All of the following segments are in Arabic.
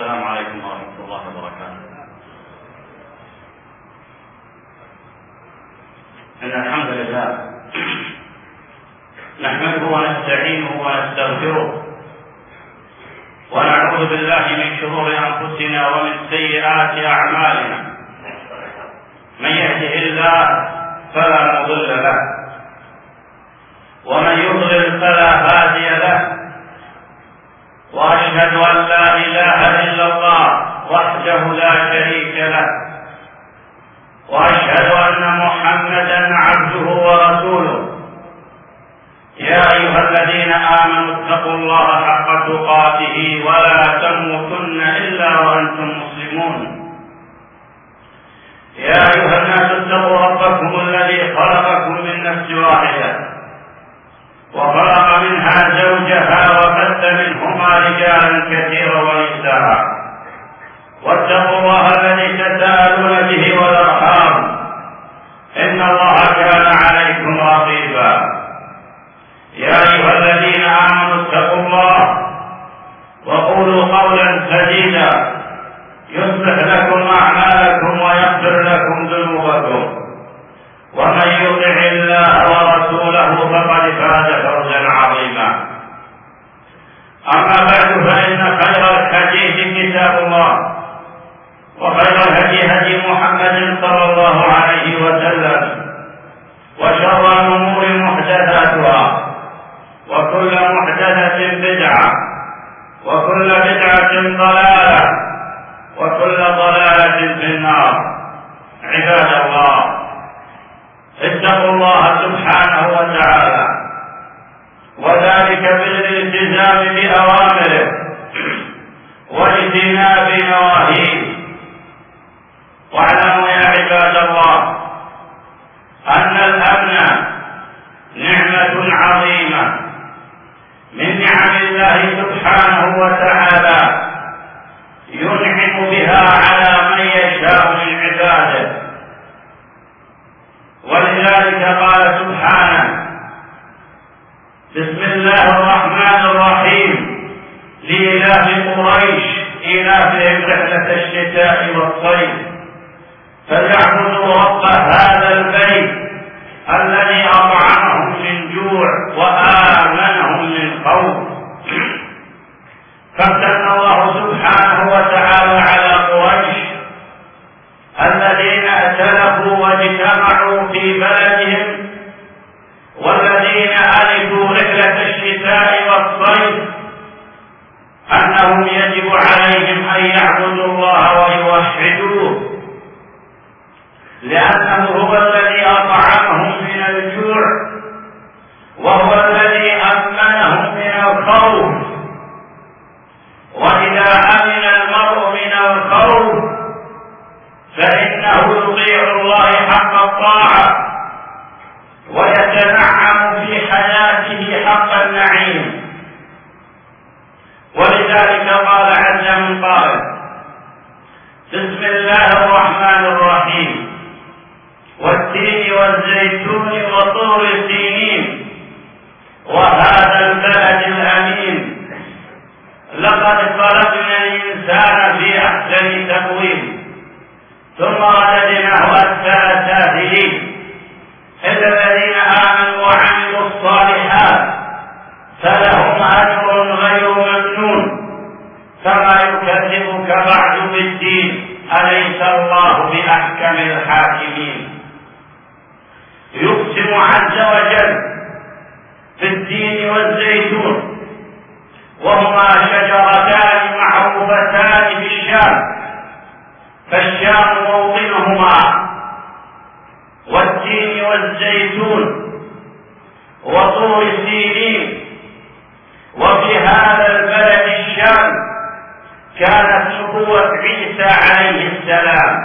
السلام عليكم ورحمة الله وبركاته. إن الحمد لله نحمده ونستعينه ونستغفره ونعوذ بالله من شرور أنفسنا ومن سيئات أعمالنا. من يهده الله فلا مضل له ومن يضلل فلا هادي له، وأشهد أن لا إله إلا الله وحده لا شريك له، وأشهد أن محمدا عبده ورسوله. يا أيها الذين آمنوا اتقوا الله حق تقاته ولا تموتن إلا وأنتم مسلمون. يا أيها الناس اتقوا ربكم الذي خلقكم من نفس واحدة وخلق منها زوجها وبث منهما رجالا كثيرا ونساء، واتقوا الله الذي تساءلون به والأرحام إن الله كان عليكم رقيبا. يا أيها الذين آمنوا اتقوا الله وقولوا قولا سديدا يصلح لكم أعمالكم ويغفر لكم ذنوبكم، ومن يطع الله ورسوله فقد فاز فوزا عظيما. أما بعد، فإن خير الحديث كتاب الله، وخير الهدي هدي محمد صلى الله عليه وسلم، وشر الأمور محدثاتها، وكل محدثة بدعة، وكل بدعة ضلالة، وكل ضلالة في النار. عباد الله، اتقوا الله سبحانه وتعالى، وذلك بالالتزام بأوامره واجتناب نواهيه. واعلموا يا عباد الله أن الأمن نعمة عظيمة من نعم الله سبحانه وتعالى ينعم بها على من يشاء من عباده. ولذلك قال سبحانه: بسم الله الرحمن الرحيم، لإلاف قريش إلافهم رحلة الشتاء والصيف فليعبدوا رب هذا البيت الذي أطعمهم من جوع وآمنهم من خوف. فامتن الله سبحانه وتعالى على قريش الذين ائتلفوا واجتمعوا في بلدهم، والذين ألفوا رحلة الشتاء والصيف، أنهم يجب عليهم أن يعبدوا الله ويوحدوه، لأنه هو الذي أطعمهم من الجوع، وهو الذي أمنهم من الخوف. وإذا أمن المرء من الخوف فإنه يطيع الله حق الطاعة ويتنعم في حياته حق النعيم. ولذلك قال عز من قائل: بسم الله الرحمن الرحيم، والتين والزيتون وطور سينين وهذا البلد الأمين لقد خلقنا الإنسان في أحسن تقويم ثم رددناه أسفل سافلين إلا الذين آمنوا وعملوا الصالحات فلهم أجر غير ممنون. فما يكذبك بعد بالدين، أليس الله بأحكم الحاكمين. يقسم عز وجل في التين والزيتون، وهما شجرتان معروفتان في الشام، فالشام موطنهما، والتين والزيتون وطور سينين. وفي هذا البلد الشام كانت نبوة عيسى عليه السلام.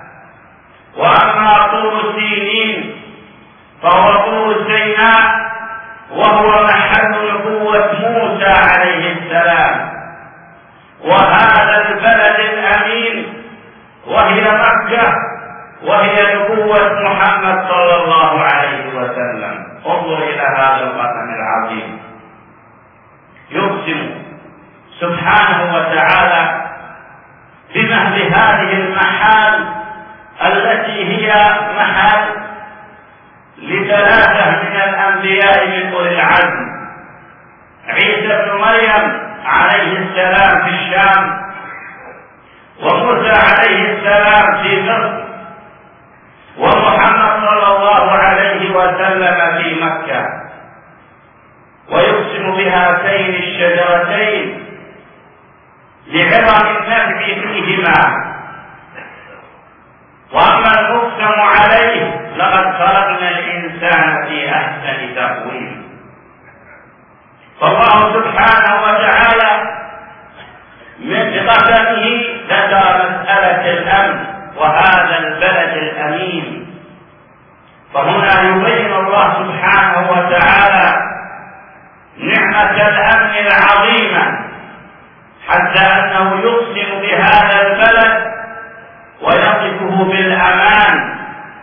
وأما طور سينين فهو طور سيناء، وهو محل نبوة موسى عليه السلام. وهذا البلد الأمين وهي مكة، وهي نبوة محمد صلى الله عليه وسلم. انظر إلى هذا القسم العظيم. يقسم سبحانه وتعالى بمهد هذه المحال التي هي محال لثلاثة من الأنبياء من أولي العزم: عيسى بن مريم عليه السلام في الشام، وموسى عليه السلام في مصر، ومحمد صلى الله عليه وسلم في مكة. ويقسم بهاتين الشجرتين لعظم النفع فيهما. وأما المقسم عليه لقد خلقنا الإنسان في أحسن تقويم. فالله سبحانه وتعالى من قسمه ذكر مسألة الأمن وهذا البلد الأمين. فهنا يبين الله سبحانه وتعالى نعمة الأمن العظيمة، حتى أنه يقسم بهذا البلد ويصفه بالأمان.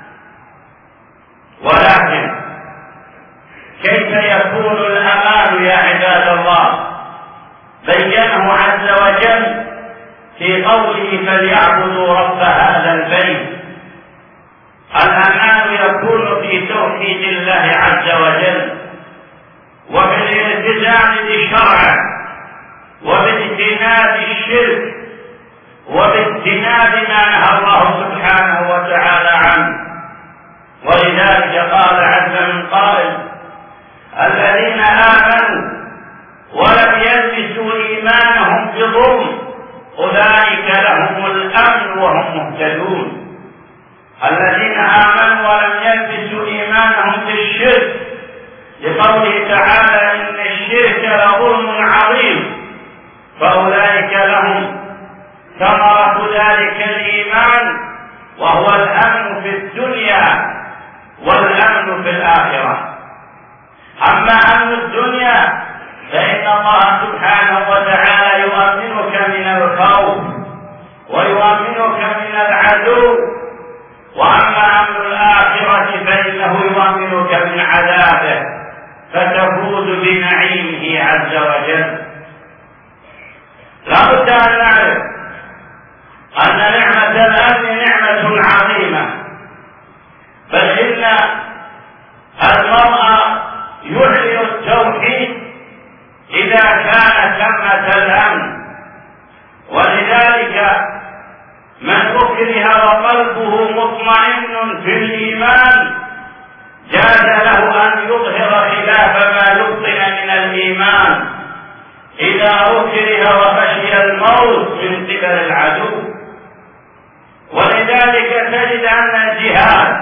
ولكن كيف يكون الأمان يا عباد الله؟ بينه عز وجل في قوله: فليعبدوا رب هذا البيت. الأمان يكون في توحيد الله عز وجل، وبالالتزام بشرعه، وباجتناب الشرك، وباجتناب ما نهى الله سبحانه وتعالى عنه. ولذلك قال عز من قائل: الذين آمنوا ولم يلبسوا إيمانهم بظلم أولئك لهم الأمن وهم مهتدون. الذين آمنوا ولم يلبسوا إيمانهم بالشرك، لقوله تعالى: إن الشرك لظلم عظيم، فأولئك لهم ثمرة ذلك الإيمان، وهو الأمن في الدنيا والأمن في الآخرة. أما أمن الدنيا فإن الله سبحانه وتعالى يؤمنك من الخوف ويؤمنك من العدو. وأما أمن الآخرة فإنه يؤمنك من عذابه فتفوز بنعيمه عز وجل. لا بد أن نعرف أن نعمة الأمن نعمة عظيمة، بل إن المرء يعلن التوحيد إذا كان ثمة الأمن. ولذلك من أكره وقلبه مطمئن في الإيمان جاز له أن يظهر خلاف ما يبطن من الإيمان إذا أكره وخشي الموت من قبل العدو. ولذلك تجد أن الجهاد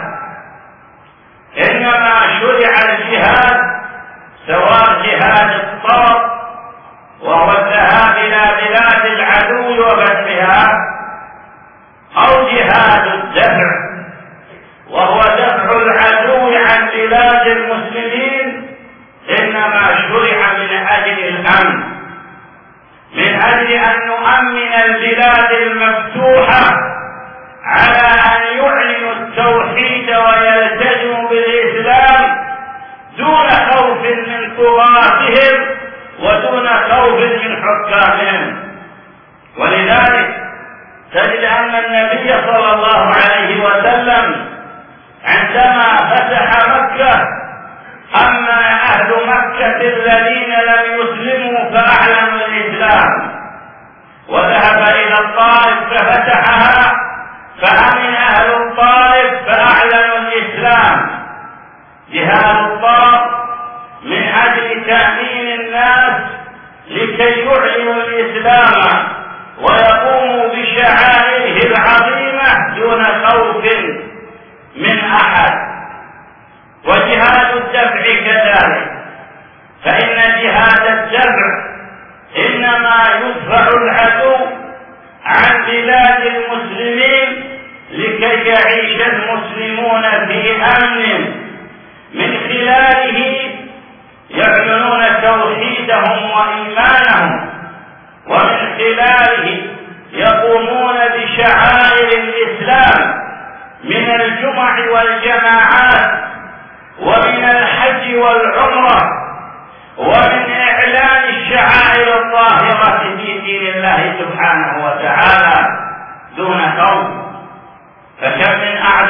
إنما شرع الجهاد، سواء جهاد الطلب وهو الذهاب إلى بلاد العدو وفتحها، أو جهاد الدفع وهو دفع العدو عن بلاد المسلمين، إنما شرع من أجل الأمن، من أجل أن نؤمن البلاد المفتوحة على أن يعلنوا التوحيد ويلتزموا بالإسلام دون خوف من طغاتهم ودون خوف من حكامهم. ولذلك تجد أن النبي صلى الله عليه وسلم عندما فتح مكة أما أهل مكة الذين لم يسلموا فأعلنوا الإسلام، وذهب إلى الطائف ففتحها فأمن أهل الطائف فأعلنوا الإسلام. جهاد الطائف من أجل تأمين الناس لكي يعلنوا الإسلام ويقوموا بشعائره العظيمة دون خوف من أحد. وجهاد الدفع كذلك، فإن جهاد الدفع إنما يدفع العدو عن بلاد المسلمين لكي يعيش المسلمون في أمن، من خلاله يعلنون توحيدهم وإيمانهم، ومن خلاله يقومون بشعائر الإسلام من الجمع والجماعات، ومن الحج والعمرة، ومن إعلان الشعائر الظاهرة في دين الله سبحانه وتعالى. دون كون. فكم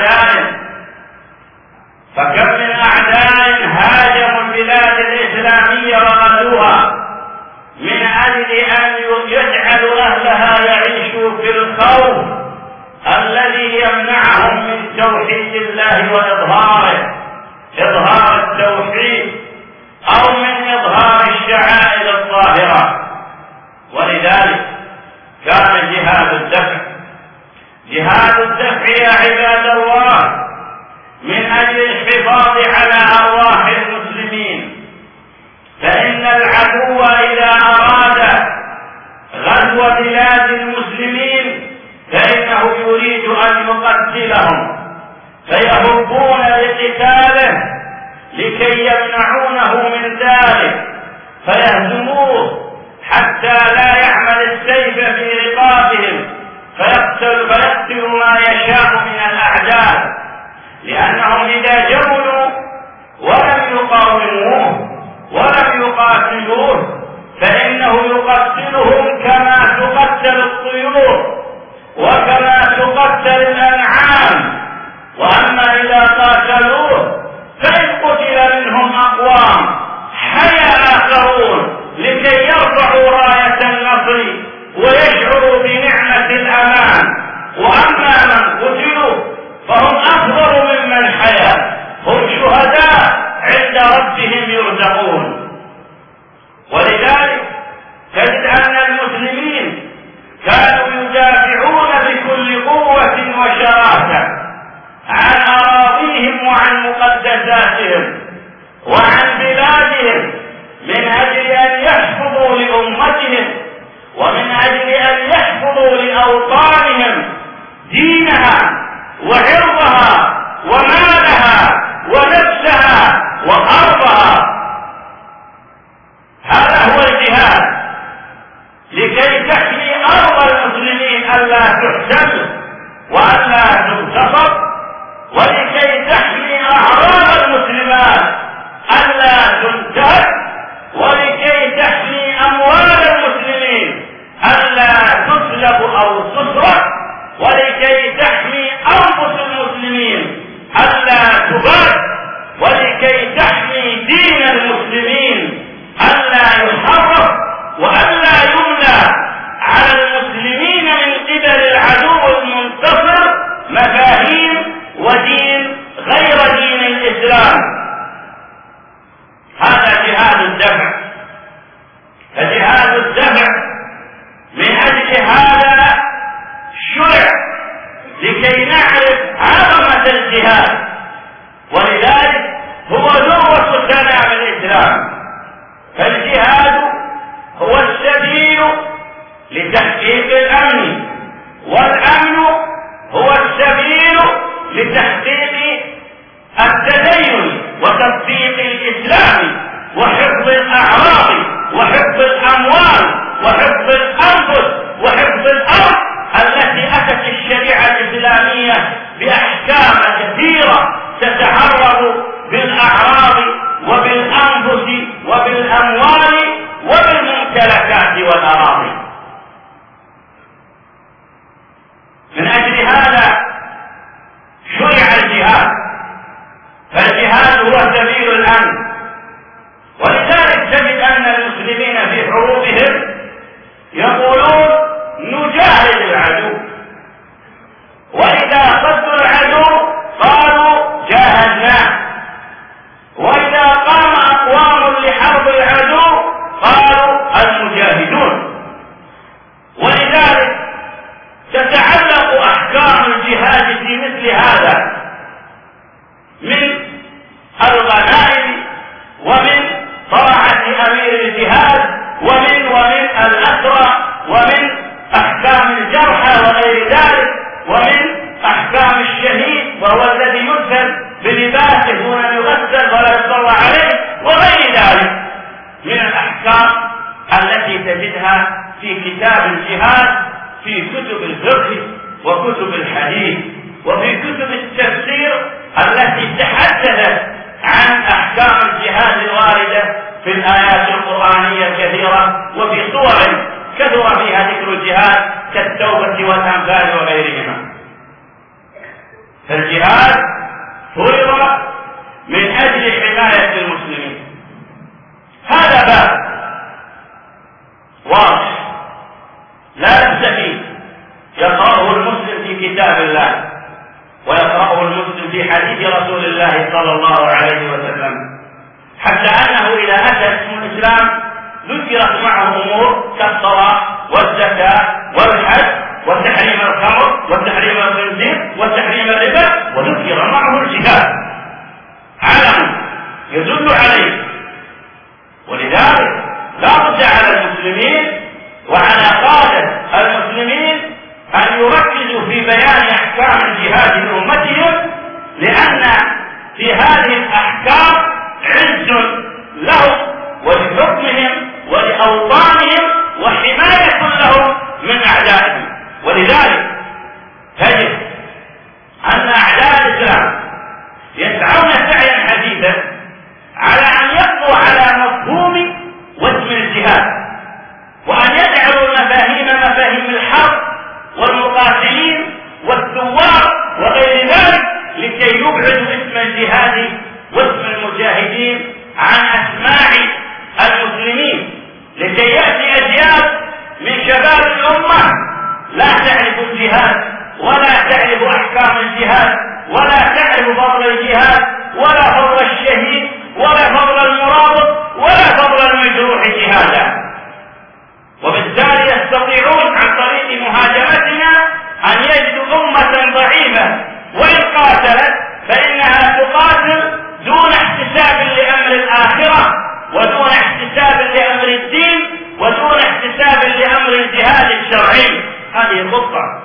من أعداء هاجموا البلاد الإسلامية وغزوها من أجل أن يجعلوا أهلها يعيشوا في الخوف الذي يمنعهم من توحيد الله وإظهاره، إظهار التوحيد، أو من إظهار الشعائر الظاهرة. ولذلك كان جهاد الدفع يا عباد الله من أجل الحفاظ على أرواح المسلمين. فإن العدو إذا أراد غزو بلاد المسلمين فإنه يريد أن يقتلهم، فيهبون لقتاله لكي يمنعونه من ذلك، فيهزموه حتى لا يعمل السيف في رقابهم، فيقتل ما يشاء من الأعداء، لأنهم إذا جبلوا ولم يقاوموه ولم يقاتلوه فإنه يقتلهم كما تقتل الطيور وكما تقتل الأنعام. وأما إذا قاتلوه فإن قتل منهم أقوام حيا آخرون لكي يرفعوا راية النصر ويشعروا بنعمة الأمان. وأما من قتلوا فهم أفضل ممن حيا، هم شهداء عند ربهم يرزقون. ولذلك تجد أن المسلمين كانوا يدافعون بكل قوة وشراسة عن أراضيهم وعن مقدساتهم وعن بلادهم من أجل أن يحفظوا لأمتهم ومن أجل أن يحفظوا لأوطانهم دينها وعرضها ومالها ونفسها وأرضها. هذا هو الجهاد، لكي تحمي أرض المسلمين ألا تحتل وألا تغتصب، ولكي تحمي أعراض المسلمات ألا تنتهك، ولكي تحمي أموال المسلمين ألا تسلب أو تسرق، ولكي تحمي أنفس المسلمين ألا تباد، ولكي تحمي دين المسلمين ألا يحرف وألا يملى على المسلمين من قبل العدو المنتصر مفاهيم ودين غير دين الإسلام. هذا جهاد الدفع. فجهاد الدفع من أجل هذا شرع لكي نعرف عظمة الجهاد، ولذلك هو ذروة سنام الإسلام. فالجهاد هو السبيل لتحقيق الأمن، والأمن هو السبيل لتحقيق التدين وتطبيق الإسلام وحفظ الأعراض وحفظ الأموال وحفظ الأنفس وحفظ الأرض التي أتت الشريعة الإسلامية بأحكام كثيرة تتعرض بالأعراض وبالأنفس وبالأموال وبالممتلكات والأراضي. من أجل هذا شرع الجهاد، فالجهاد هو سبيل الأمن. ولذلك تجد أن المسلمين في حروبهم يقولون نجاهد العدو، وإذا صدوا العدو قالوا جاهدناه، وإذا قام أقوام لحرب العدو قالوا المجاهدون. ولذلك تتعلق أحكام الجهاد في مثل هذا من الغنائم ومن طاعة أمير الجهاد ومن الأسرى ومن أحكام الجرحى وغير ذلك، ومن أحكام الشهيد وهو الذي يدفن بلباسه دون أن يغسل ولا يصلى عليه وغير ذلك من الأحكام التي تجدها في كتاب الجهاد في كتب الفقه وكتب الحديث وفي كتب التفسير التي تحدثت عن أحكام الجهاد الواردة في الآيات القرآنية كثيرة، وفي صور كثر فيها ذكر الجهاد كالتوبة والسد والأنفال وغيرهما. فالجهاد فرض من أجل حماية المسلمين. هذا باب واضح لا لبس فيه، يقرأه المسلم في كتاب الله ويقرأه المسلم في حديث رسول الله صلى الله عليه وسلم، حتى أنه إذا أتى اسم الإسلام ذكرت معه أمور كالصلاة والزكاة والحج وتحريم الخمر وتحريم الخنزير وتحريم الربا، وذكر معه الجهاد علم يدل عليه. ولذلك لا بد على المسلمين وعلى قادة المسلمين أن يركزوا في بيان أحكام الجهاد لأمتهم، لأن في هذه الأحكام عز لهم ولحكمهم ولأوطانهم وحماية لهم من أعدائهم. ولذلك تجد أن أعداء الإسلام يسعون سعيا حديثا على أن يقضوا على مفهوم واسم الجهاد، وأن يجعلوا مفاهيم الحرب والمقاتلين والثوار وغير ذلك لكي يبعدوا اسم الجهاد واسم المجاهدين عن أسماع المسلمين، لكي يأتي أجيال من شباب الأمة لا تعرف الجهاد ولا تعرف أحكام الجهاد ولا تعرف فضل الجهاد ولا فضل الشهيد ولا فضل المرابط ولا فضل المجروح جهادا. وبالتالي يستطيعون عن طريق مهاجمتنا أن يجدوا أمة ضعيفة وإن قاتلت فإنها تقاتل دون احتساب لأمر الآخرة ودون احتساب لأمر الدين ودون احتساب لأمر الجهاد الشرعي. هذه الخطة.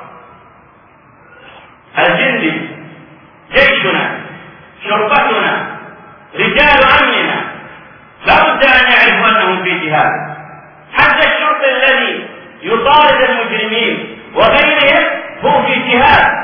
الجندي جيشنا شرطتنا رجال أمننا لا بد أن يعرفوا أنهم في جهاد. حتى الشرطي الذي يطارد المجرمين وغيرهم هو في جهاد.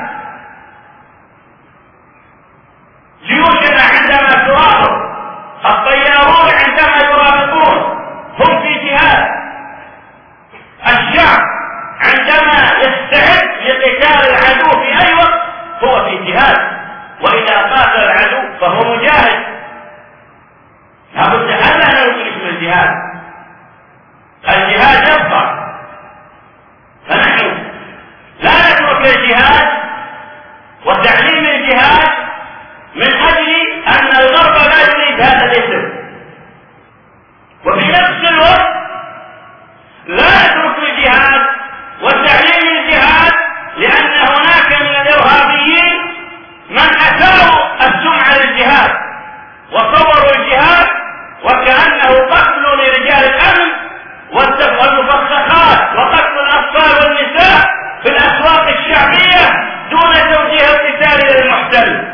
جيوشنا عندما ترابط، الطيارون عندما يرابطون هم في جهاد. الشعب عندما يستعد لقتال العدو في أي وقت هو في جهاد، وإذا قاتل العدو فهو مجاهد. لابد أن لا نلقي اسم الجهاد. الجهاد يبقى، فنحن لا نترك الجهاد وتعليم الجهاد من أجل أن الغرب لا يريد هذا الاسم، وفي نفس الوقت لا نترك الجهاد وتعليم الجهاد لأن هناك من الإرهابيين من أثاروا السمعة للجهاد وصوروا الجهاد وكأنه قتل لرجال الأمن والمفخخات وقتل الأطفال والنساء في الأسواق الشعبية دون توجيه القتال للمحتل.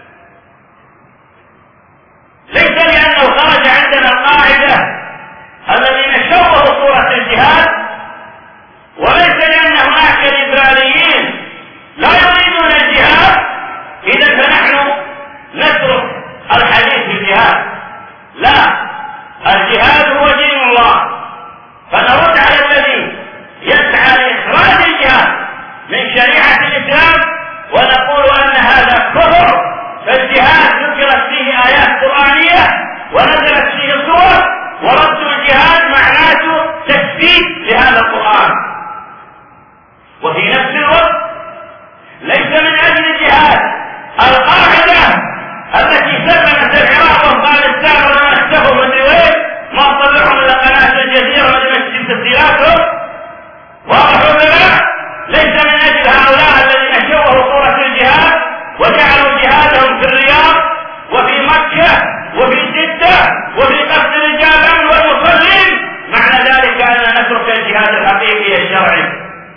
ليس لأنه خرج عندنا القاعدة الذين شوهوا صورة الجهاد، وليس لأن هناك ليبراليين لا يريدون الجهاد إذا فنحن نترك الحديث بالجهاد. لا، الجهاد هو دين الله، فنرد على الذي يسعى لإخراج الجهاد من شريعة الإسلام ونقول أن هذا كفر. فالجهاد ذكرت فيه آيات قرآنية ونزلت فيه سور، ورد الجهاد معناته تثبيت لهذا القرآن. وفي نفس الوقت ليس من أجل الجهاد القاعدة التي سلمت العراق وافغانستان ولما اختفوا من وين ما طلعوا من قناة الجزيرة ولمسجد تسجيلاتهم، واضح ولا لا؟ ليس من أجل هؤلاء الذين شوهوا صورة الجهاد وجعلوا جهادهم في الرياض وفي مكة وفي جدة وفي قصد رجال الأمن والمصلين، معنى ذلك أن نترك الجهاد الحقيقي الشرعي.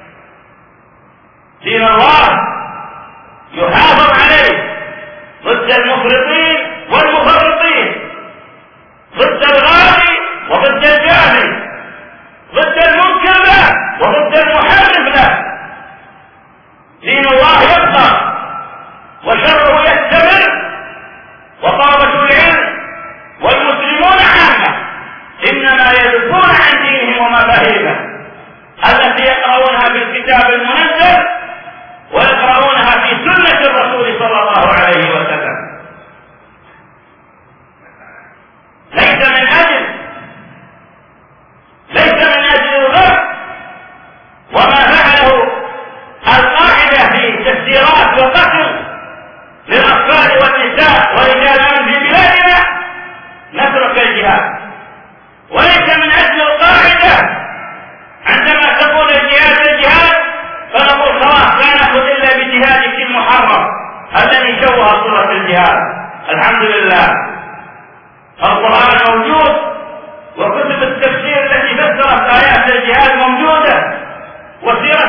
دين الله يحافظ عليه ضد المفرطين والمفرطين، ضد الغالي وضد الجاهل، ضد المنكر له وضد المحرف له. دين الله يبقى وشره يستمر، وطلبة العلم والمسلمون عامة إنما يدفون عن دينهم ومفاهيمه التي يقرؤونها في الكتاب المنزل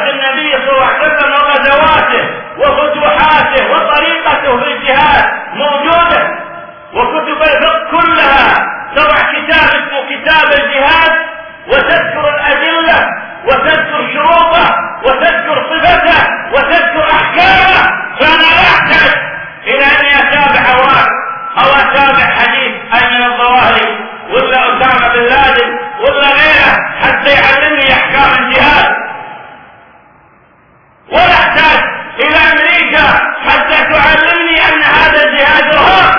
النبي صلى الله عليه وسلم وغزواته وفتوحاته وطريقته في الجهاد موجودة، وكتب الفقه كلها تضع كتاب اسمه كتاب الجهاد وتذكر الأدلة وتذكر شروطه وتذكر صفته وتذكر أحكامه. فأنا لا أحتاج إلى أني أتابع أوراق أو أتابع حديث أيمن الظواهري ولا أسامة بن لادن ولا غيره حتى يعلمني أحكام الجهاد، ولا أحتاج إلى أمريكا حتى تعلمني أن هذا الجهاد إرهاب.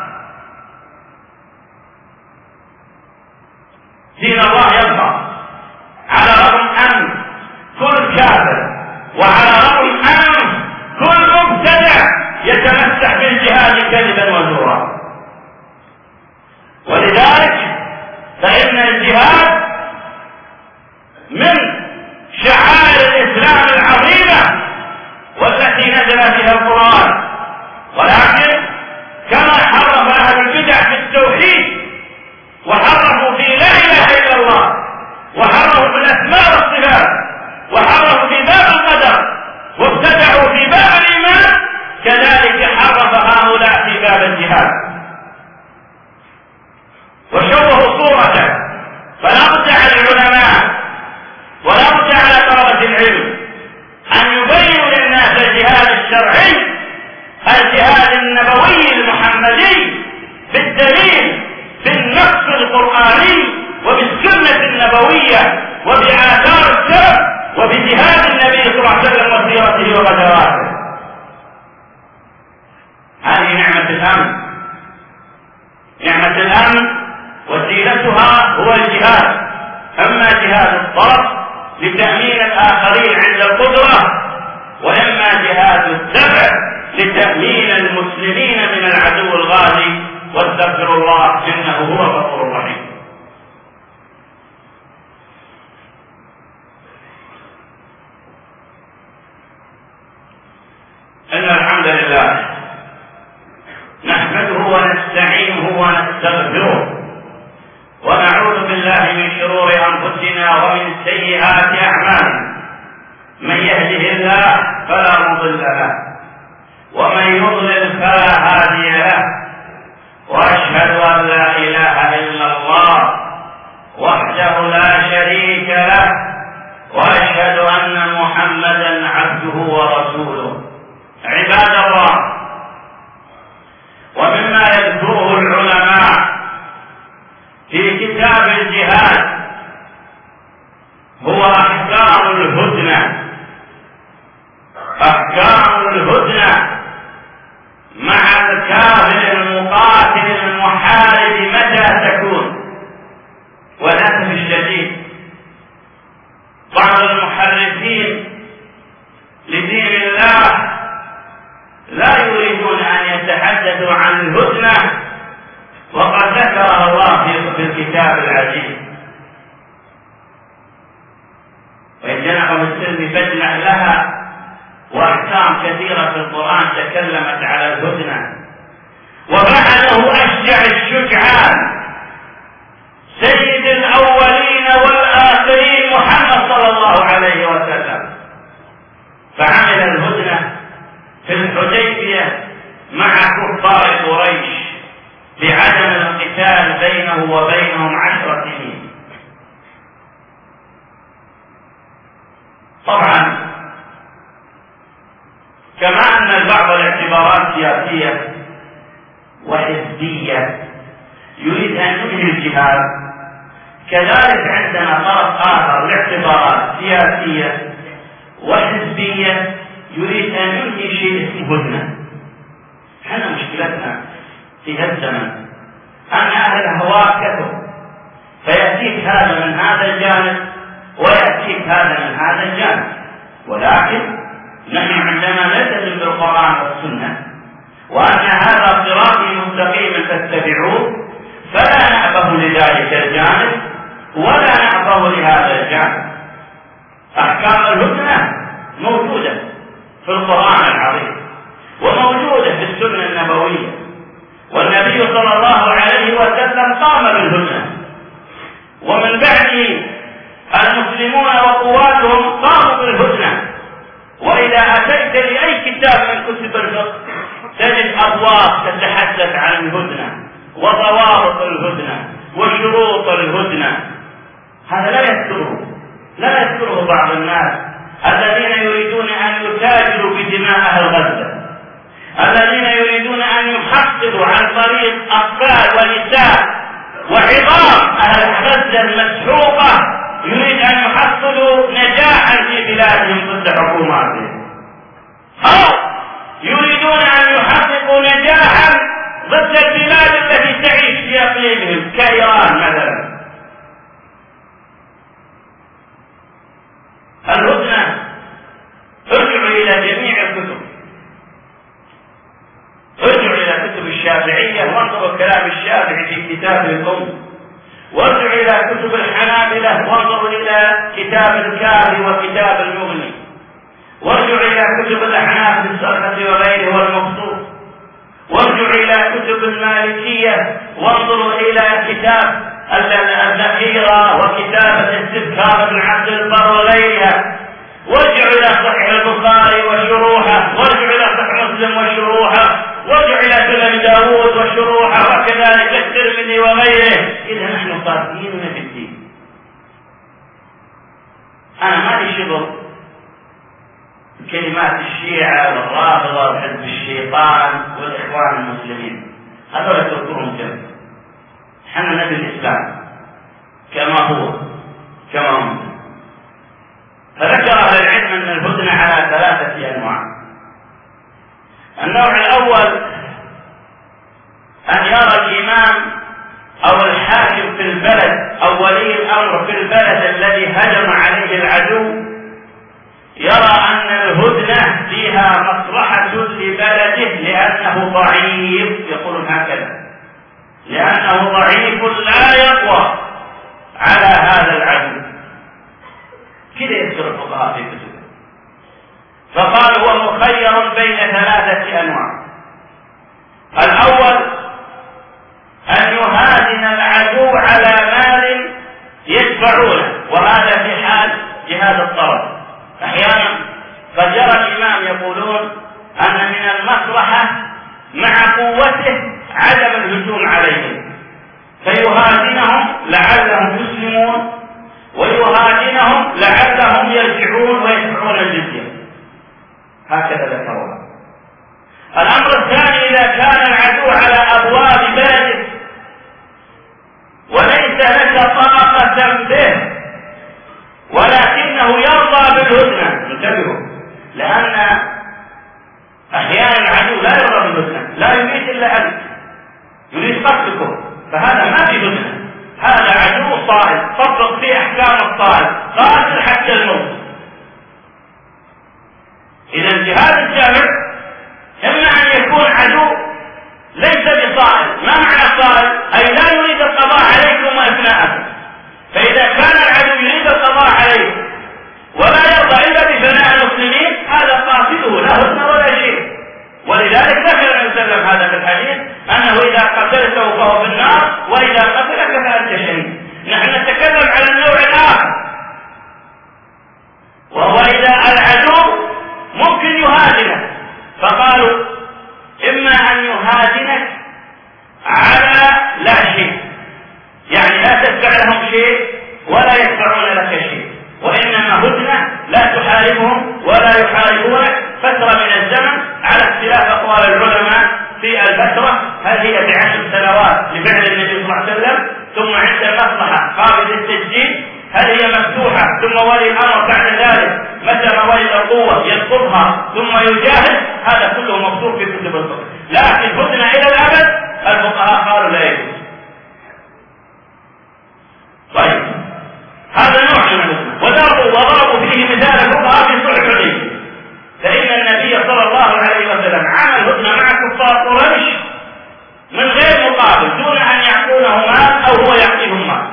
دين الله يبقى على رغم أن كل كافر وعلى رغم أن كل مبتدع يتمسح بالجهاد كذبا وزورا. ولذلك فإن الجهاد من شعائر الإسلام العظيمة والتي نزل فيها القرآن، ولكن كما حرف أهل البدع في التوحيد وحرفوا في لا إله إلا الله وحرفوا في الأسماء والصفات وحرفوا في باب القدر وابتدعوا في باب الإيمان، كذلك حرف هؤلاء في باب الجهاد وشوهوا صورته. فلا بد على العلماء ولا بد على طلبة العلم أن يبينوا للناس الجهاد الشرعي، الجهاد النبوي المحمدي بالدليل بالنص القرآني وبالسنة النبوية وبآثار السلف وبجهاد النبي صلى الله عليه وسلم وسيرته وغزواته. هذه نعمة الأمن. نعمة الأمن وسيلتها هو الجهاد، أما جهاد الطرف لتأمين الآخرين عند القدرة، وإما جهاد الدفع لتأمين المسلمين من العدو الغازي، واستغفر الله إنه هو الغفور الرحيم. إن الحمد لله نحمده ونستعينه ونستغفره ونعوذ بالله من شرور أنفسنا ومن سيئات أعمالنا. من يهده الله فلا مضل له ومن يضلل فلا هادي له، وأشهد أن لا إله إلا الله وحده لا شريك له، وأشهد أن محمدا عبده ورسوله. عباد الله، ومما يذكره العلماء في كتاب الجهاد هو أحكام الهدنة. أحكام الهدنة مع الكافر المقاتل المحارب متى تكون؟ وللأسف الشديد بعض المحرفين لدين الله لا يريدون أن يتحدثوا عن الهدنة، وقد ذكرها الله في الكتاب العزيز: وإن جنحوا للسلم فاجنح لها. وأحكام كثيرة في القرآن تكلمت على الهدنة. وبعده أشجع الشجعان سيد الأولين والآخرين محمد صلى الله عليه وسلم، فعمل الهدنة في الحديبية مع كفار قريش بعدم القتال بينه وبينهم 10 سنين. طبعا كما أن البعض الاعتبارات سياسية وحزبية يريد أن ينهي الجهاد، كذلك عندنا طرف آخر لاعتبارات سياسية وحزبية يريد أن ينهي شيء اسمه هدنة. احنا مشكلتنا في هذا الزمن أن أهل الأهواء كثر، فيأتيك هذا من هذا الجانب ويأتيك هذا من هذا الجانب، ولكن نحن عندما نلتزم بالقرآن والسنة وأن هذا صراطي مستقيما فاتبعوه، فلا نأبه لذلك الجانب ولا نأبه لهذا الجانب. أحكام الهدنة موجودة في القرآن العظيم وموجودة في السنة النبوية، والنبي صلى الله عليه وسلم قام بالهدنة، ومن بعده المسلمون وقواتهم قاموا بالهدنة، تشتري أي كتاب من كتب الفقه تجد أبواب تتحدث عن الهدنة وضوابط الهدنة وشروط الهدنة. هذا لا يذكره بعض الناس الذين يريدون أن يتاجروا بدماء أهل غزة، الذين يريدون أن يحصلوا عن طريق أطفال ونساء وعظام أهل غزة المسحوقة، يريد أن يحصلوا نجاحا في بلادهم ضد حكوماتهم، أو يريدون أن يحققوا نجاحا ضد البلاد التي تعيش في أقليمهم كإيران مثلا. الهدنة ارجعوا إلى جميع الكتب، ارجعوا إلى كتب الشافعية وانظروا كلام الشافعي في كتاب الأم، وارجعوا إلى كتب الحنابلة وانظروا إلى كتاب الكافي وكتاب المغني، وارجعوا إلى كتب الأحناف بالصرخة وغيره والمبسوط، وارجعوا إلى كتب المالكية وانظروا إلى كتاب الذخيرة وكتاب الاستذكار بن عبد البر وغيرها، وارجعوا إلى صحيح البخاري وشروحه، وارجعوا إلى صحيح مسلم وشروحه، وارجعوا إلى سنن داود وشروحه، وكذلك الترمذي وغيره. إذا نحن صادقين في الدين. أنا ما لي شغل كلمات الشيعة والرافضة وحزب الشيطان والإخوان المسلمين، هذول اتركوهم كذا. حنا نبي الإسلام كما هو كما هم. فذكر أهل العلم أن الهدنة على 3 أنواع. النوع الأول أن يرى الإمام أو الحاكم في البلد أو ولي الأمر في البلد الذي هجم عليه العدو، يرى أن الهدنة فيها مصلحة لبلده لأنه ضعيف، يقولون هكذا، لأنه ضعيف لا يقوى على هذا العدو. كذا يذكر الفقهاء في كتبه. فقال هو مخير بين 3 أنواع. الأول أن يهادن العدو على مال يدفعونه، وهذا في حال جهاد الطرف. أحيانا قد يرى الإمام يقولون أن من المصلحة مع قوته عدم الهجوم عليهم، فيهادنهم لعلهم يسلمون ويهادنهم لعلهم يرجعون ويدفعون الجزية. هكذا ذكروا. الأمر الثاني إذا كان العدو على أبواب بلدك وليس لك طاقة به ولكنه يرضى بالهدنة، انتبهوا، لأن أحيانا العدو لا يرضى بالهدنة، لا يريد إلا أنت، يريد قتلكم، فهذا ما في هدنة، هذا عدو صائل طبق فيه أحكام الصائل، قاتل حتى الموت. إذا الجهاد الجامع إما أن يكون عدو ليس بصائل. ما معنى صائل؟ أي لا يريد القضاء عليكم وأثناءكم. فإذا كان العدو يريد القضاء عليه ولا يرضى إلا بفناء المسلمين، هذا قاتله لا هدنة ولا شيء. ولذلك ذكر النبي صلى الله عليه وسلم هذا في الحديث أنه إذا قتلته فهو في النار وإذا قتلك فأنت شهيد. نحن نتكلم على النوع الآخر، وهو إذا العدو ممكن يهادنك، فقالوا إما أن يهادنك على لا شيء، يعني لا تدفع لهم شيء ولا يدفعون لك شيء، وإنما هدنة لا تحاربهم ولا يحاربونك فترة من الزمن، على اختلاف أقوال العلماء في الفترة، هل هي ب10 سنوات لفعل النبي صلى الله عليه وسلم، ثم عند المصلحة قابل التسجيل، هل هي مفتوحة ثم ولي الأمر بعد ذلك متى ما ولي القوة ينقضها ثم يجاهد، هذا كله مكتوب في كتب الفقه. لكن هدنة إلى الأبد الفقهاء قالوا لا يجوز. طيب هذا نوع من الهدنة، وضربوا فيه مثال الفقهاء في صلح الحديبية، فإن النبي صلى الله عليه وسلم عمل هدنة مع كفار قريش من غير مقابل، دون أن يعطونه مال أو هو يعطيهم مال.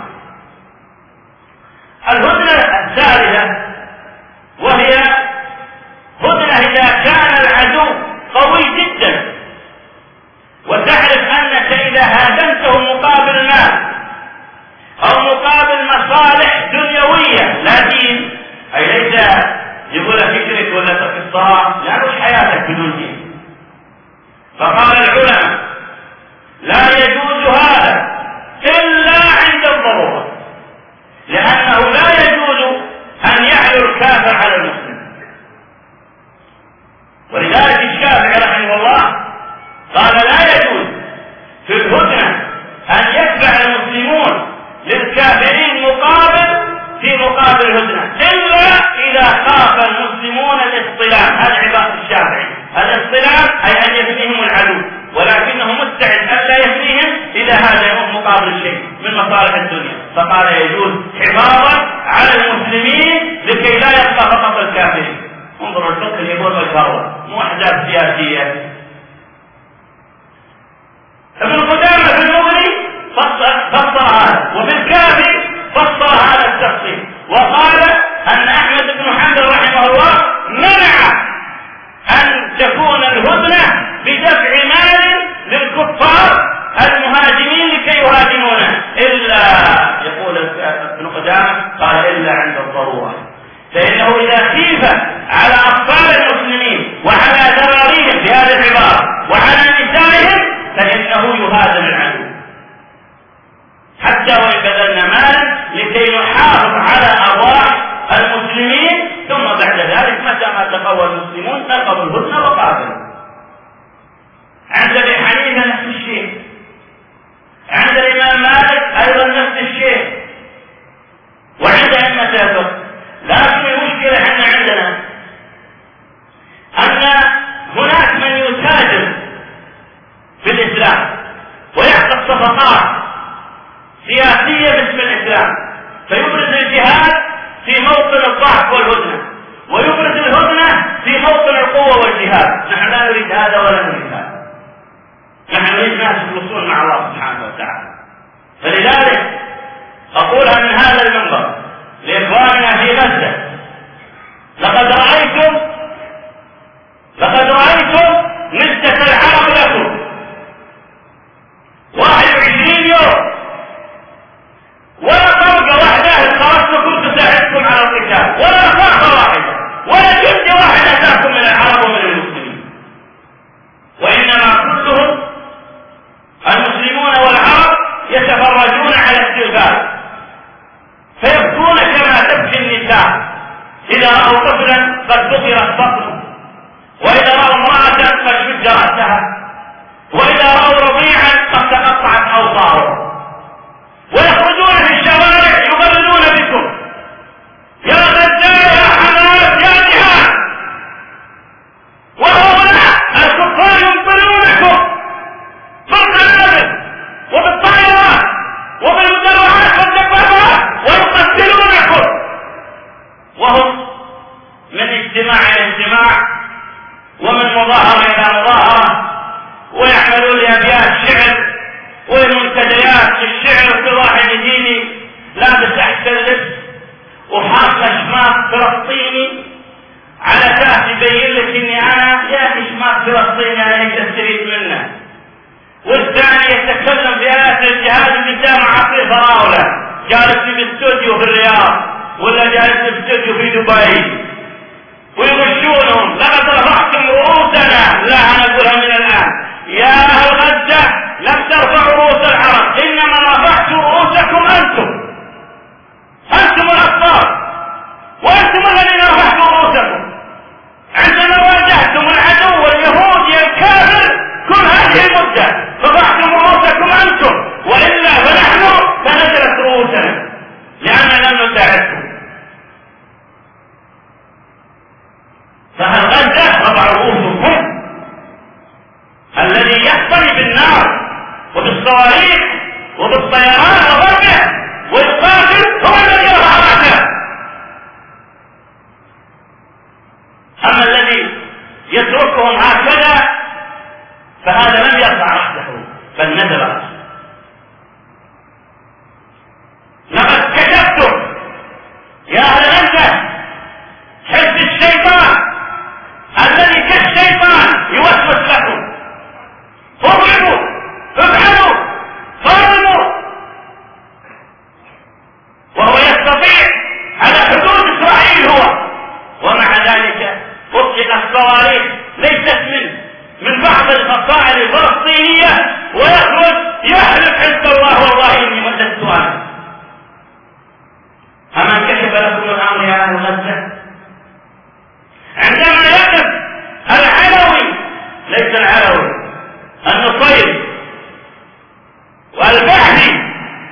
الهدنة الثالثة وهي هدنة إذا كان العدو قوي جدا، وتعرف أنك إذا هاجمته مقابل مال أو مقابل مصالح دنيوية لا دين، أي ليس يقول فكرك ولا تقصها، لا بدون دين. فقال العلماء لا يجوز هذا إلا عند الضرورة، لأنه لا يجوز أن يعلو الكافر على المسلم. ولذلك الشافعي رحمه الله قال لا يجوز في الهدنة أن يتبع المسلمون للكافرين في مقابل الهدنة إلا إذا خاف المسلمون الاصطلاح. هذا عبارة الشافعي، الاصطلاح أي أن يفنيهم العدو، ولكنه مستعد ألا يفنيهم إذا هذا يكون مقابل الشيء من مصالح الدنيا. فقال يجوز حفاظا على المسلمين لكي لا يبقى فقط الكافرين. انظروا الفقه يقول بالفروة مو أحزاب سياسية. ابن قدامة في المغني فصل هذا، وفي الكافي فصل هذا التفصيل، وقال أن أحمد بن حنبل رحمه الله منع أن تكون الهدنة بدفع مال للكفار المهاجمين لكي يهاجمونه، إلا يقول ابن قدامة قال إلا عند الضرورة، فإنه إذا خيف على أطفال المسلمين وعلى ذراريهم بهذه العبارة وعلى نسائهم فإنه يهاجم العدو حتى وإن بذلنا مالا لكي نحافظ على أرواح المسلمين، ثم بعد ذلك متى ما تقوى المسلمون نقضوا الهدنة وقاتلوا. عند ابي حنيفة نفس الشيء، عند الإمام مالك أيضا نفس الشيء، وعند أئمة الفقه. لكن المشكلة أن عندنا أن هناك من يتاجر في الإسلام ويحصل صفقات سياسية باسم الإسلام، فيبرز الجهاد في موطن الضعف والهدنة، ويبرز الهدنة في موطن القوة والجهاد. نحن لا نريد هذا ولا نريد هذا، نحن نريد ناس يخلصون مع الله سبحانه وتعالى. فلذلك أقولها من هذا المنبر لإخواننا في غزة: لقد رأيتم مدة العرب لكم 21 يوم، ولا طلقة واحدة خرجتكم تساعدكم على القتال، ولا صعقة واحدة، ولا جند واحد أتاكم من العرب ومن المسلمين، وإنما كلهم المسلمون والعرب يتفرجون على التلفاز فيبكون كما تبكي النساء إذا رأوا طفلا قد بطرت بطنه، وإذا رأوا امرأة قد شد رأسها، وإذا رأوا رضيعا قد تقطعت أوصاره، ويخرجون في الشوارع يغردون بكم: يا غزة، يا حماس، يا جهاد. وهؤلاء الكفار يمطرونكم بالقنابل وبالطائرات وبالمدرعات والدبابات ويقتلونكم، وهم من اجتماع إلى اجتماع ومن مظاهرة إلى مظاهرة، ويعملون لأبيات شعر ومنتديات الشعر. كل واحد يجيني لابس أحسن لبس وحاط شماغ فلسطيني على اساس يبين لك اني انا يا اخي شماغ فلسطيني انا ايش استريد منه، والثاني يتكلم في آيات الجهاد قدام عصير فراولة جالس في الاستوديو في الرياض ولا جالس في الاستوديو في دبي، ويغشونهم: لقد رفعتم رؤوسنا. لا، انا اقولها من الان: يا اهل غزة لم ترفعوا رؤوس العرب، انما رفعتم رؤوسكم انتم الاطفال، وانتم الذين رفعتم رؤوسكم عندما واجهتم العدو واليهودي الكافر كل هذه المدة، رفعتم رؤوسكم انتم، والا فنحن فنزلت رؤوسنا لاننا لم نساعدكم. فهل غزة رفع رؤوسكم؟ الذي يحتمي بالنار وبالصواريخ وبالطيران وضربه والقاتل هو الذي رفع رأسه. أما الذي يتركهم هكذا فهذا لم يرفع رأسه بل نزل رأسه. لقد كشفتم يا أهل غزة حزب الشيطان الذي كالشيطان يوسوس لكم: اضربوا، افعلوا، ظلموا، وهو يستطيع على حدود إسرائيل هو، ومع ذلك أطلق الصواريخ ليست الفصائل الفلسطينية ويخرج يحلف حزب الله والله إني مددت أنا. أما انكشف لكم الأمر يا أهل غزة؟ عندما يقف العلوي، ليس العلوي، النصيري والبعثي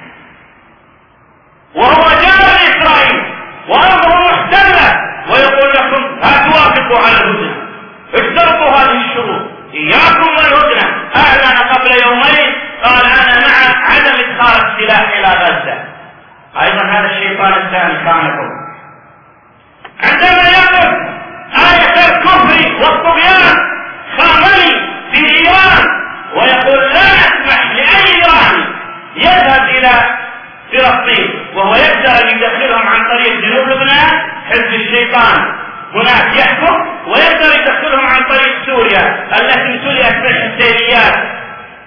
وهو جار لإسرائيل وأرضه محتلة ويقول لكم لا توافقوا على الهدنة، اشترطوا هذه الشروط، إياكم والهدنة. أعلن قبل يومين قال أنا مع عدم إدخال السلاح إلى غزة. أيضا هذا الشيطان الثاني خانكم. عندما يقف آية الكفر والطغيان خامنئي في إيران ويقول لا نسمح لأي إيراني يذهب إلى فلسطين، وهو يقدر أن يدخلهم عن طريق جنوب لبنان حزب الشيطان هناك يحكم، ويقدر يدخلهم عن طريق سوريا التي امتلئت بالحسينيات،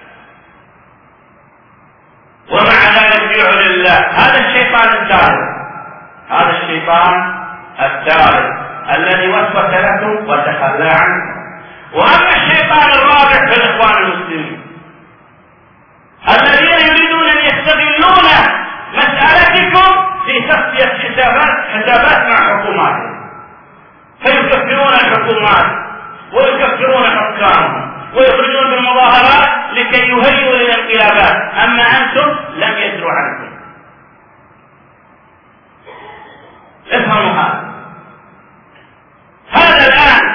ومع ذلك يدعو لله. هذا الشيطان الثالث، هذا الشيطان الثالث الذي وسوس لكم وتخلى عنكم. واما الشيطان الرابع فالاخوان المسلمين الذين يريدون ان يستغلون مسألتكم في تصفية حسابات مع حكوماتهم، فيكفرون الحكومات ويكفرون حكامهم ويخرجون بالمظاهرات لكي يهيئوا للانقلابات، اما انتم لم يدروا عنكم. افهموا هذا الان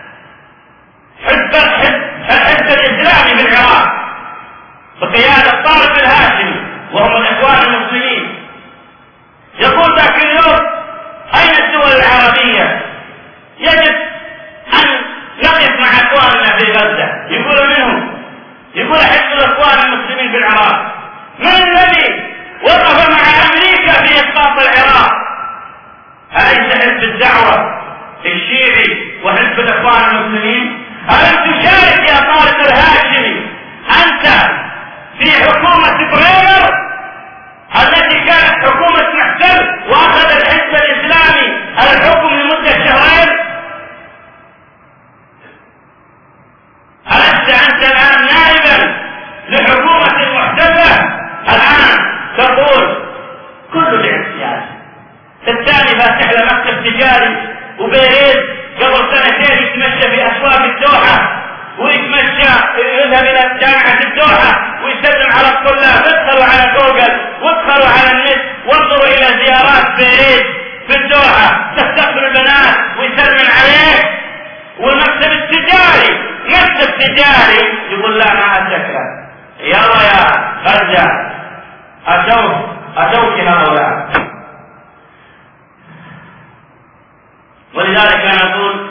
الحزب الاسلامي بالعراق بقيادة طارق الهاشمي وهم الاخوان المسلمين يقول ذاك اليوم اين الدول العربية؟ يجب ان نقف مع اخواننا في غزة. يقول منهم، يقول حزب الاخوان المسلمين في العراق، من الذي وقف مع امريكا في اسقاط العراق؟ أليس حزب الدعوة الشيعي وحزب الاخوان المسلمين؟ ألم تشارك يا طارق الهاشمي أنت في حكومة بريمر التي كانت حكومة محتل وأخذ الحزب الإسلامي الحكم لمدة شهرين؟ ألست أنت الآن نائبا لحكومة محتلة؟ الآن تقول كل لعب سياسي. الثاني فاتح له مكتب تجاري وبيريد قبل سنتين يتمشى في أسواق الدوحة ويتمشى يذهب إلى جامعة الدوحة ويسلم على الطلاب. ادخلوا على جوجل وادخلوا على النت وانظروا إلى زيارات بيريد في الدوحة تستقبل البنات ويسلم عليه. والمكتب التجاري مكتب تجاري يقول لا ما أتذكر. يلا يا غزة أتوك هؤلاء. ولذلك أنا أقول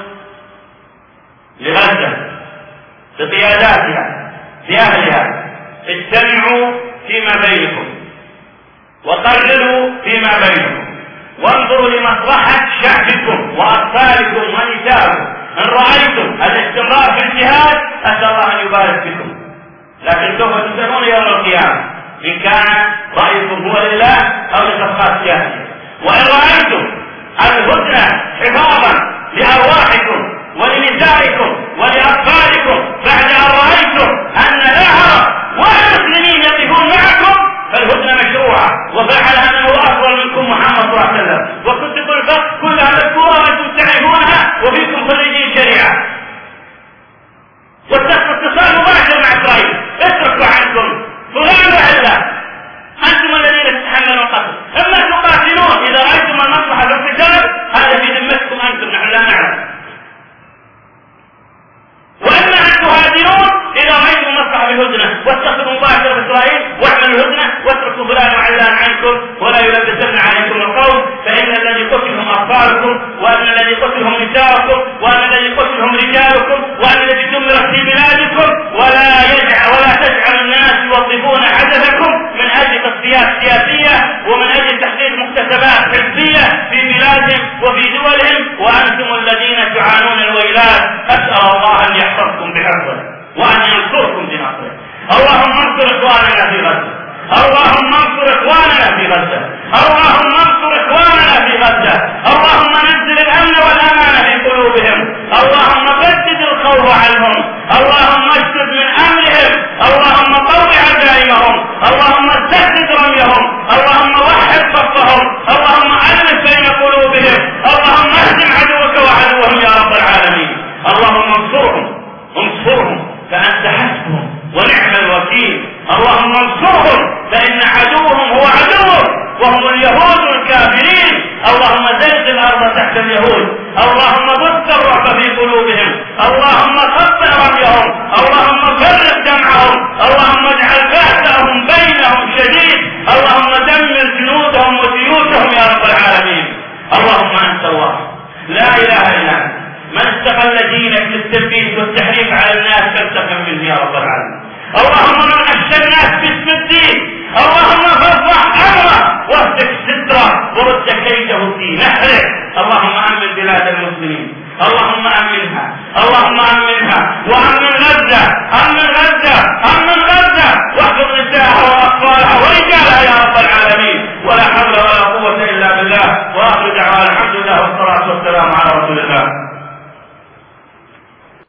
لغزة بقياداتها بأهلها اجتمعوا فيما بينكم وقرروا فيما بينكم وانظروا لمصلحة شعبكم وأطفالكم ونسائكم. إن رأيتم الاستمرار في الجهاد أسأل الله أن يبارك بكم، لكن سوف تسألون يوم القيامة إن كان رأيكم هو لله أو لصفقات سياسية. وإن رأيتم الهدنة حفاظا لأرواحكم ولنسائكم ولأطفالكم بعد أن رأيتم أن لا عرب ولا مسلمين يقفون معكم فالهدنة مشروعة وفعلها من هو أفضل منكم محمد صلى الله عليه وسلم. وكتب الفقه كلها مذكورة وأنتم تعرفونها وفيكم خريجين شريعة. واتصال مباشر مع إسرائيل اتركوا عنكم فلان وعلا، أنتم الذين تتحملون القتل. إما تقاتلون إذا رأيتم المصلحة في القتال هذا في ذمتكم أنتم، نحن لا نعلم، وإما أن تهاجرون إذا رأيتم مصلحة بالهدنة واتصلوا مباشرة بإسرائيل واعملوا الهدنة واتركوا فلان وعلان عنكم ولا يلبسن عليكم القول، فإن الذي قتلهم أطفالكم وأن الذي قتلهم نساءكم وأن الذي قتلهم رجالكم وأن الذي دمرت في بلادكم ولا تجعل الناس يوظفون حدثكم من أجل تصفيات سياسية ومن أجل تحقيق مكتسبات حزبية في بلادهم وفي دولهم وأنتم الذين تعانون الويلات. أسأل الله أن يحفظكم بحفظه وأن ينصركم بنصره. اللهم انصر إخواننا في غزة، اللهم انصر إخواننا في غزة، اللهم انصر إخواننا في غزة، اللهم نزل الأمن والأمان في قلوبهم، اللهم بدد الخوف عنهم، اللهم اشدد قلوبهم، اللهم قطع رميهم، اللهم فرق جمعهم، اللهم اجعل بأسهم بينهم شديد، اللهم دمر جنودهم وجيوشهم يا رب العالمين. اللهم أنت الله لا إله إلا أنت، من استغل دينك للتلبيس والتحريف على الناس فانتقم منه يا رب العالمين. اللهم من أخشى الناس باسم الدين، اللهم فاصلح أمره واهتك ستره ورد كيده في نحره. اللهم أمن بلاد المسلمين، اللهم أمنها، اللهم أمنها، وأمن غزة، أمن غزة، أمن غزة، واحفظ نساءها وأطفالها ورجالها يا رب العالمين. ولا حول ولا قوة إلا بالله. وآخر دعوانا الحمد لله والصلاة والسلام على رسول الله.